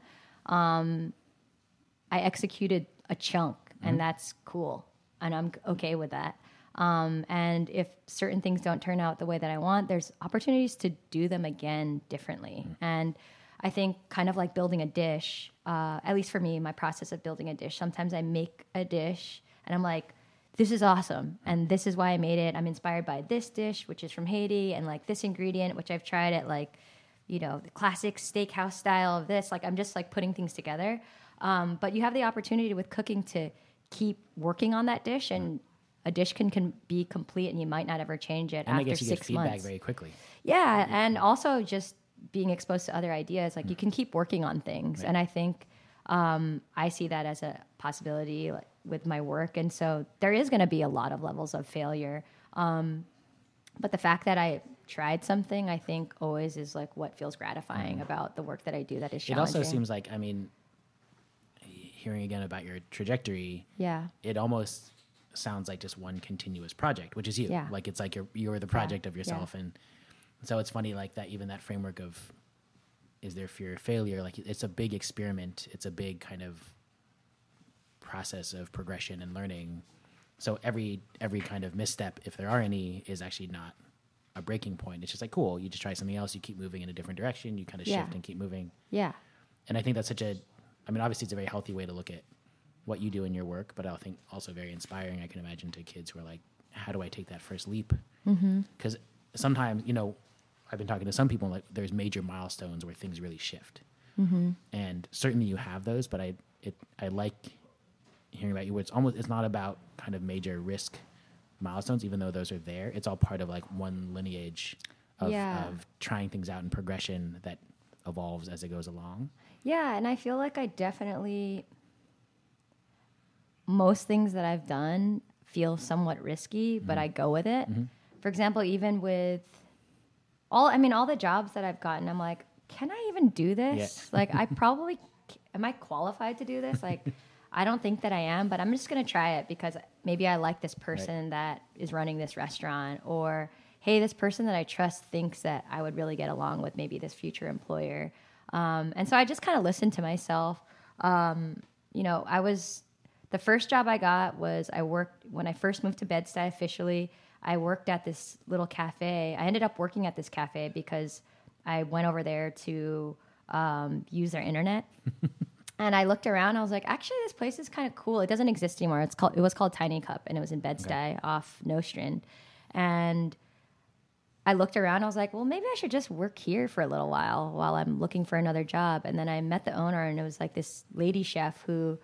I executed a chunk, and that's cool, and I'm okay with that. And if certain things don't turn out the way that I want, there's opportunities to do them again differently. And I think kind of like building a dish, at least for me, my process of building a dish, sometimes I make a dish and I'm like, this is awesome, and this is why I made it. I'm inspired by this dish, which is from Haiti, and like this ingredient, which I've tried at like, the classic steakhouse style of this. Like I'm just like putting things together. But you have the opportunity with cooking to keep working on that dish, and a dish can be complete, and you might not ever change it and after I guess you 6 get feedback months. very quickly. Yeah, and also just being exposed to other ideas, like you can keep working on things, Right. and I think I see that as a possibility like, with my work, and so there is going to be a lot of levels of failure. But the fact that I tried something, I think always is like what feels gratifying about the work that I do. That is It challenging. also seems like, I mean, hearing again about your trajectory, yeah, it almost sounds like just one continuous project, which is you. Yeah. Like it's like you're the project of Yeah. yourself, and so it's funny like that. Even that framework of is there fear of failure? Like it's a big experiment. It's a big kind of process of progression and learning. So every kind of misstep, if there are any, is actually not a breaking point. It's just like cool. You just try something else. You keep moving in a different direction. You kind of Yeah. shift and keep moving. yeah, And I think that's I mean, obviously it's a very healthy way to look at what you do in your work, but I think also very inspiring, I can imagine, to kids who are like, how do I take that first leap? Because sometimes, I've been talking to some people, like there's major milestones where things really shift. And certainly you have those, but I like hearing about you where it's not about kind of major risk milestones, even though those are there. It's all part of like one lineage of trying things out in progression that evolves as it goes along. Yeah, and I feel like I definitely, most things that I've done feel somewhat risky, but I go with it. For example, even with all the jobs that I've gotten, I'm like, can I even do this? Yeah. Like, am I qualified to do this? Like, I don't think that I am, but I'm just going to try it because maybe I like this person that is running this restaurant, or, hey, this person that I trust thinks that I would really get along with maybe this future employer. And so I just kind of listened to myself. The first job I got was when I first moved to Bed-Stuy officially, I worked at this little cafe. I ended up working at this cafe because I went over there to use their internet. And I looked around. I was like, actually, this place is kind of cool. It doesn't exist anymore. It was called Tiny Cup, and it was in Bed-Stuy off Nostrand. And I looked around. I was like, well, maybe I should just work here for a little while I'm looking for another job. And then I met the owner, and it was like this lady chef who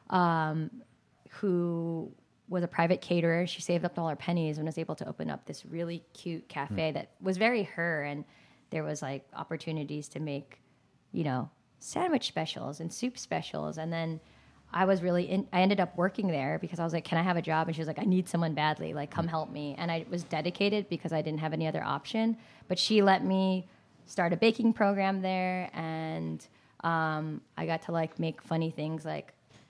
was a private caterer. She saved up all her pennies and was able to open up this really cute cafe that was very her. And there was like opportunities to make, sandwich specials and soup specials. And then I ended up working there because I was like, can I have a job? And she was like, I need someone badly, like come help me. And I was dedicated because I didn't have any other option, but she let me start a baking program there. And I got to like make funny things like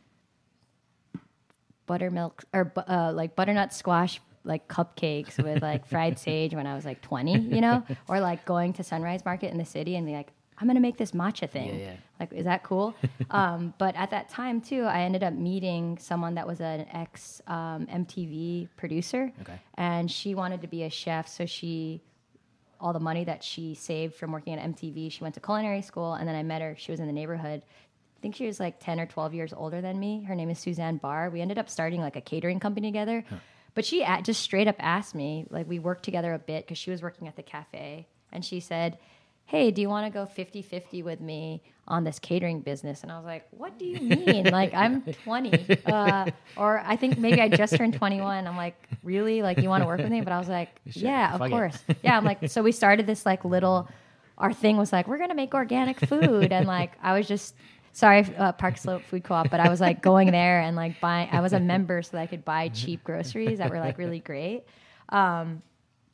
buttermilk or like butternut squash, like cupcakes with like fried sage when I was like 20, or like going to Sunrise Market in the city and be like, I'm going to make this matcha thing. Yeah. Like, is that cool? But at that time, too, I ended up meeting someone that was an ex-MTV producer. Okay. And she wanted to be a chef, so all the money that she saved from working at MTV, she went to culinary school, and then I met her. She was in the neighborhood. I think she was like 10 or 12 years older than me. Her name is Suzanne Barr. We ended up starting like a catering company together. Huh. But she just straight up asked me, like we worked together a bit because she was working at the cafe. And she said, hey, do you want to go 50-50 with me on this catering business? And I was like, what do you mean? Like, I'm 20. Or I think maybe I just turned 21. I'm like, really? Like, you want to work with me? But I was like, yeah, of course. Yeah, I'm like, so we started this like our thing was like, we're going to make organic food. And like, I was just, sorry, Park Slope Food Co-op, but I was like going there and like I was a member so that I could buy cheap groceries that were like really great.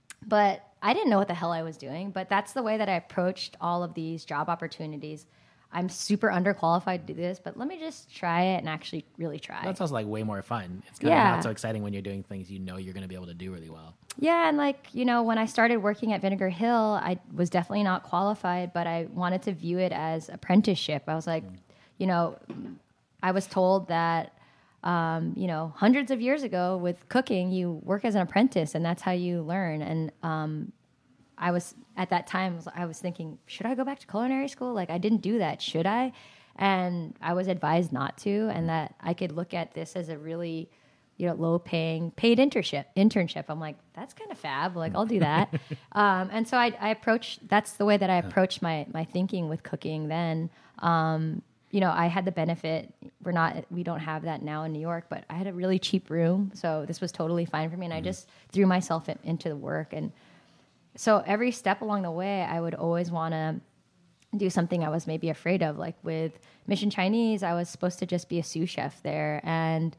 But I didn't know what the hell I was doing, but that's the way that I approached all of these job opportunities. I'm super underqualified to do this, but let me just try it and actually really try. That sounds like way more fun. It's kind of not so exciting when you're doing things you know you're going to be able to do really well. Yeah, and like, you know, when I started working at Vinegar Hill, I was definitely not qualified, but I wanted to view it as apprenticeship. I was like, you know, I was told that, you know, hundreds of years ago with cooking, you work as an apprentice and that's how you learn. And I was at that time, I was thinking, should I go back to culinary school? Like, I didn't do that. Should I? And I was advised not to, and that I could look at this as a really, you know, low-paying paid internship. I'm like, that's kind of fab. Like, I'll do that. And so I approached. That's the way that I approached my thinking with cooking. Then, you know, I had the benefit. We don't have that now in New York, but I had a really cheap room, so this was totally fine for me. And I just threw myself into the work. And so every step along the way, I would always want to do something I was maybe afraid of. Like with Mission Chinese, I was supposed to just be a sous chef there. And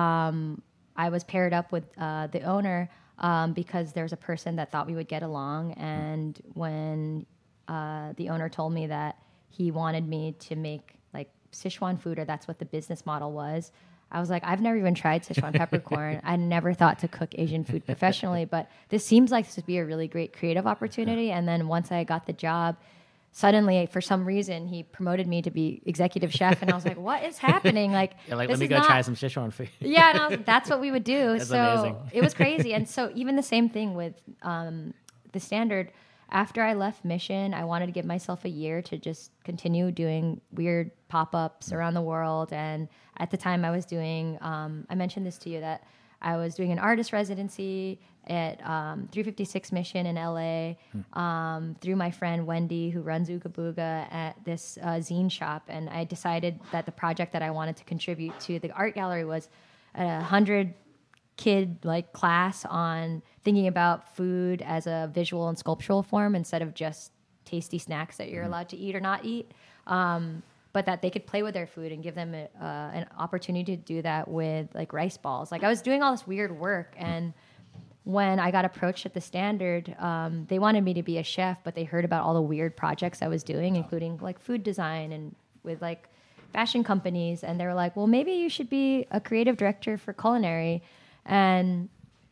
I was paired up with the owner because there's a person that thought we would get along. And when the owner told me that he wanted me to make like Sichuan food, or that's what the business model was, I was like, I've never even tried Sichuan peppercorn. I never thought to cook Asian food professionally, but this seems like this would be a really great creative opportunity. And then once I got the job, suddenly, for some reason, he promoted me to be executive chef. And I was like, what is happening? Like, you're like, let me go try some Sichuan food. Yeah, and I was like, that's what we would do. That's so amazing. It was crazy. And so even the same thing with the Standard. After I left Mission, I wanted to give myself a year to just continue doing weird pop-ups around the world. And at the time I was doing, I mentioned this to you, that I was doing an artist residency at 356 Mission in LA through my friend Wendy, who runs Ooga Booga, at this zine shop. And I decided that the project that I wanted to contribute to the art gallery was a 100 kid like class on thinking about food as a visual and sculptural form instead of just tasty snacks that you're allowed to eat or not eat, but that they could play with their food and give them an opportunity to do that with like rice balls. Like, I was doing all this weird work, and when I got approached at the Standard, they wanted me to be a chef, but they heard about all the weird projects I was doing, including like food design and with like fashion companies, and they were like, well, maybe you should be a creative director for culinary. And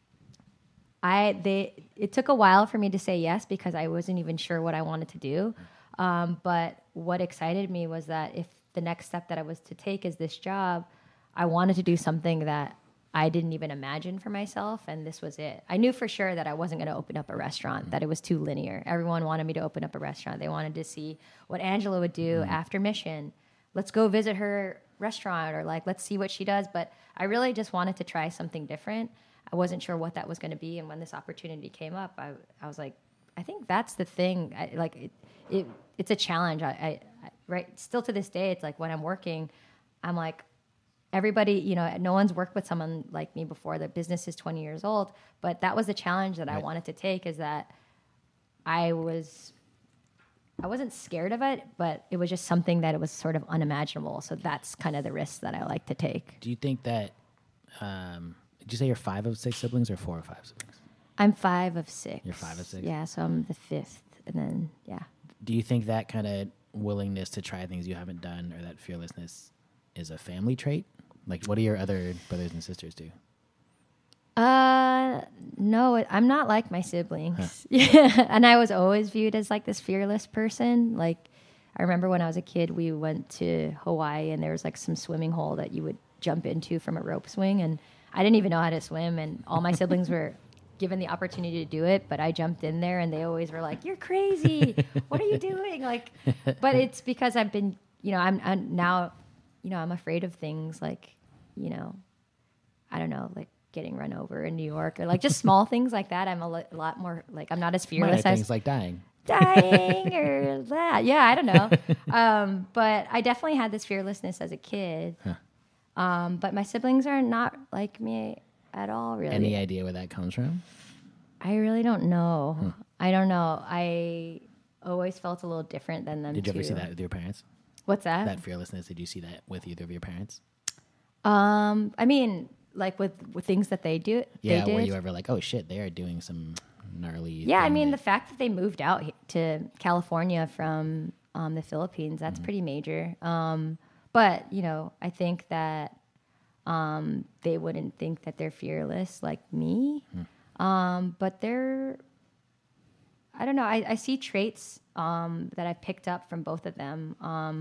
it took a while for me to say yes, because I wasn't even sure what I wanted to do. But what excited me was that if the next step that I was to take is this job, I wanted to do something that I didn't even imagine for myself, and this was it. I knew for sure that I wasn't going to open up a restaurant, that it was too linear. Everyone wanted me to open up a restaurant. They wanted to see what Angela would do after Mission. Let's go visit her restaurant, or like, let's see what she does. But I really just wanted to try something different. I wasn't sure what that was going to be. And when this opportunity came up, I was like, I think that's the thing. It's a challenge. I right. Still to this day, it's like when I'm working, I'm like, everybody, you know, no one's worked with someone like me before. The business is 20 years old, but that was the challenge that I wanted to take, is that I wasn't scared of it, but it was just something that it was sort of unimaginable. So that's kind of the risk that I like to take. Do you think that, did you say you're 5 of 6 siblings or 4 or 5 siblings? I'm 5 of 6. You're 5 of 6? Yeah, so I'm the 5th. And then, yeah. Do you think that kind of willingness to try things you haven't done, or that fearlessness, is a family trait? Like, what do your other brothers and sisters do? No, I'm not like my siblings. Yeah. And I was always viewed as like this fearless person. Like, I remember when I was a kid, we went to Hawaii, and there was like some swimming hole that you would jump into from a rope swing. And I didn't even know how to swim. And all my siblings were given the opportunity to do it, but I jumped in there, and they always were like, "You're crazy. What are you doing?" Like, but it's because I've been, you know, I'm now, you know, I'm afraid of things like, you know, I don't know, like getting run over in New York, or like just small things like that. I'm a lot more like, I'm not as fearless Minor as things like dying or that. Yeah, I don't know. But I definitely had this fearlessness as a kid. But my siblings are not like me at all, really. Any idea where that comes from? I really don't know. I don't know. I always felt a little different than them. Did you ever too. see that with your parents? What's that? That fearlessness, did you see that with either of your parents? I mean, like with things that they do. Yeah, they did. were you ever like, oh shit, they are doing some gnarly Yeah, I thing mean, that- the fact that they moved out to California from the Philippines. That's pretty major. But, you know, I think that they wouldn't think that they're fearless like me. But they're, I don't know, I see traits that I picked up from both of them.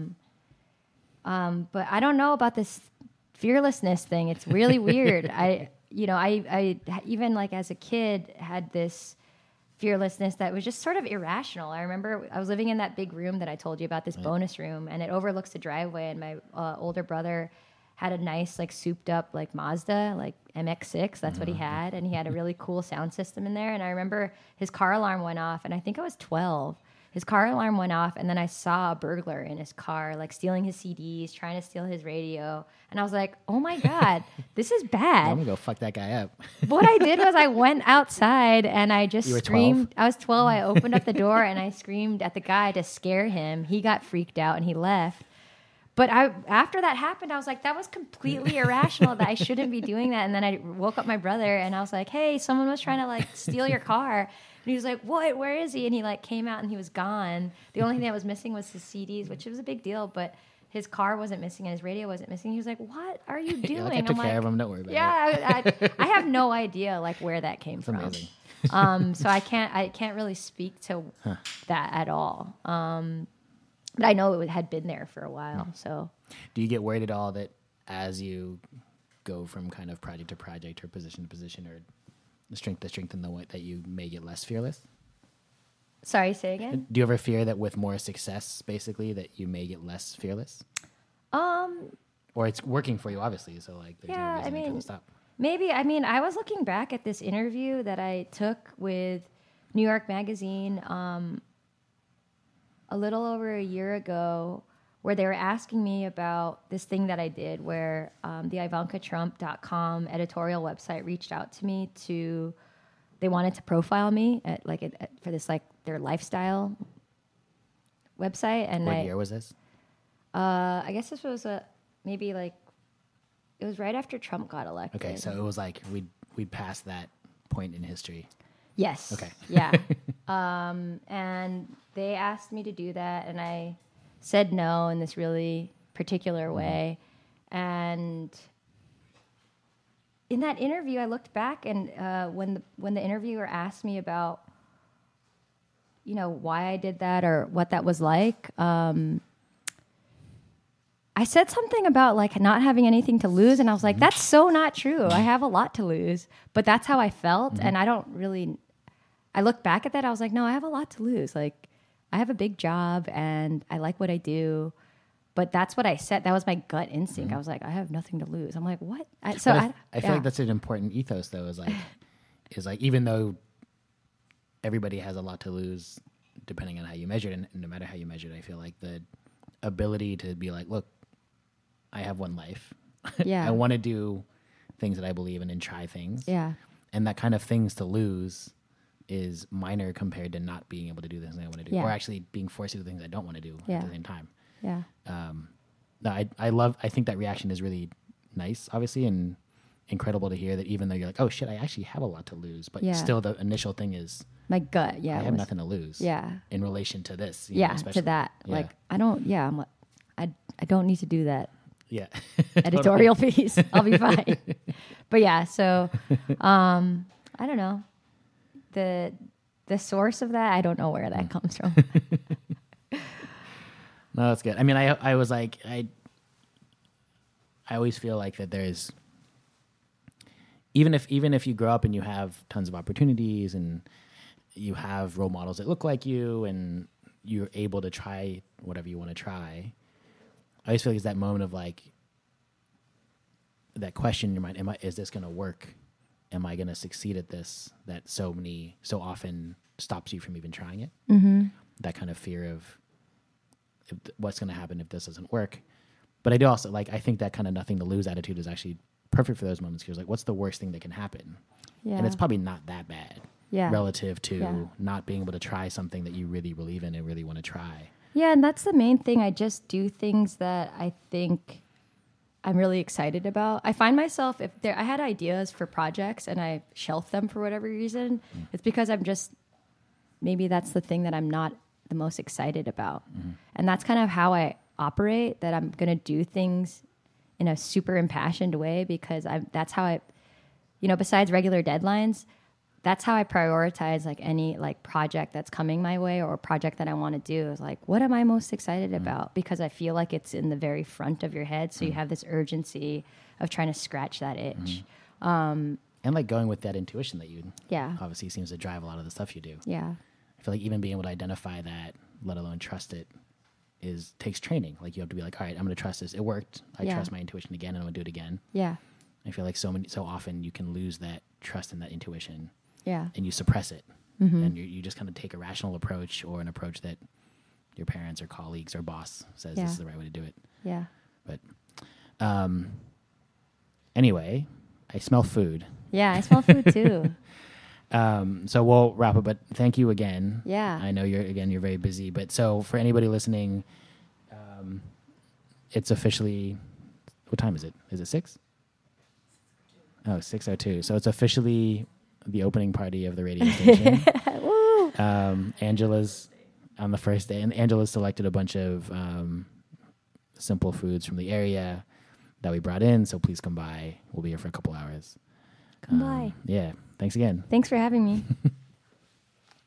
But I don't know about this fearlessness thing. It's really weird. I even like as a kid had this fearlessness that was just sort of irrational. I remember I was living in that big room that I told you about, this bonus room, and it overlooks the driveway. And my older brother had a nice, like, souped up, like, Mazda, like MX-6. That's what he had. And he had a really cool sound system in there. And I remember his car alarm went off, and I think I was 12. His car alarm went off, and then I saw a burglar in his car, like, stealing his CDs, trying to steal his radio. And I was like, oh, my God, this is bad. I'm going to go fuck that guy up. What I did was I went outside, and I just screamed. 12? I was 12. I opened up the door, and I screamed at the guy to scare him. He got freaked out, and he left. But after that happened, I was like, that was completely irrational, that I shouldn't be doing that. And then I woke up my brother, and I was like, hey, someone was trying to, like, steal your car. And he was like, what? Where is he? And he, like, came out, and he was gone. The only thing that was missing was his CDs, which was a big deal. But his car wasn't missing, and his radio wasn't missing. He was like, what are you doing? Like, I took care of him. Don't worry about it. Yeah, I have no idea, like, where that came from. Amazing. So I can't really speak to that at all. But I know it had been there for a while. So, do you get worried at all that as you go from kind of project to project or position to position or the strength to strength in the way that you may get less fearless? Sorry, say again? Do you ever fear that with more success, basically, that you may get less fearless? Or it's working for you, obviously, so like there's no reason to kind of stop. Maybe. I mean, I was looking back at this interview that I took with New York Magazine a little over a year ago, where they were asking me about this thing that I did where the IvankaTrump.com editorial website reached out to me they wanted to profile me for this, like, their lifestyle website. And What year was this? I guess this was maybe like, it was right after Trump got elected. Okay, so it was like we'd passed that point in history. Yes. Okay. Yeah. And they asked me to do that, and I said no in this really particular way. And in that interview, I looked back, and when the interviewer asked me about, you know, why I did that or what that was like, I said something about, like, not having anything to lose, and I was like, that's so not true. I have a lot to lose, but that's how I felt, and I look back at that, I was like, no, I have a lot to lose. Like, I have a big job, and I like what I do, but that's what I said. That was my gut instinct. I was like, I have nothing to lose. I'm like, what? I feel like that's an important ethos, though, is like even though everybody has a lot to lose, depending on how you measure it, and no matter how you measure it, I feel like the ability to be like, look, I have one life. Yeah. I want to do things that I believe in and try things. Yeah. And that kind of things to lose is minor compared to not being able to do the things I want to do, or actually being forced to do things I don't want to do at the same time. Yeah. No, I think that reaction is really nice, obviously, and incredible to hear that even though you're like, oh shit, I actually have a lot to lose, but still the initial thing is my gut. Yeah. I have nothing to lose. Yeah. In relation to this. To that. Yeah. Like, I don't need to do that. Yeah. Editorial piece. I'll be fine. But yeah, so I don't know. The source of that, I don't know where that comes from. No, that's good. I mean, I was like, I always feel like that there's, even if you grow up and you have tons of opportunities and you have role models that look like you and you're able to try whatever you want to try, I always feel like it's that moment of like, that question in your mind, is this going to work? Am I going to succeed at this? That so often stops you from even trying it. Mm-hmm. That kind of fear of what's going to happen if this doesn't work. But I do also, like, I think that kind of nothing to lose attitude is actually perfect for those moments, because like, what's the worst thing that can happen? Yeah. And it's probably not that bad relative to not being able to try something that you really believe in and really want to try. Yeah, and that's the main thing. I just do things that I think I'm really excited about. I find myself, I had ideas for projects and I shelf them for whatever reason, it's because I'm just, maybe that's the thing that I'm not the most excited about. And that's kind of how I operate, that I'm going to do things in a super impassioned way, because that's how I, besides regular deadlines, that's how I prioritize like any like project that's coming my way or a project that I want to do, is like, what am I most excited about? Because I feel like it's in the very front of your head. So you have this urgency of trying to scratch that itch. And like going with that intuition that you Yeah. obviously seems to drive a lot of the stuff you do. Yeah. I feel like even being able to identify that, let alone trust it, takes training. Like you have to be like, all right, I'm going to trust this. It worked. I trust my intuition again, and I'm going to do it again. Yeah. I feel like so often you can lose that trust and that intuition. Yeah. And you suppress it, and you just kind of take a rational approach, or an approach that your parents or colleagues or boss says this is the right way to do it. Yeah. But anyway, I smell food. Yeah, I smell food too. So we'll wrap up, but thank you again. Yeah. I know you're very busy, but so for anybody listening, it's officially, what time is it? Is it 6? Oh, 6:02. So it's officially the opening party of the radio station. Woo! Angela's on the first day, and Angela selected a bunch of simple foods from the area that we brought in. So please come by. We'll be here for a couple hours. Come by. Yeah. Thanks again. Thanks for having me.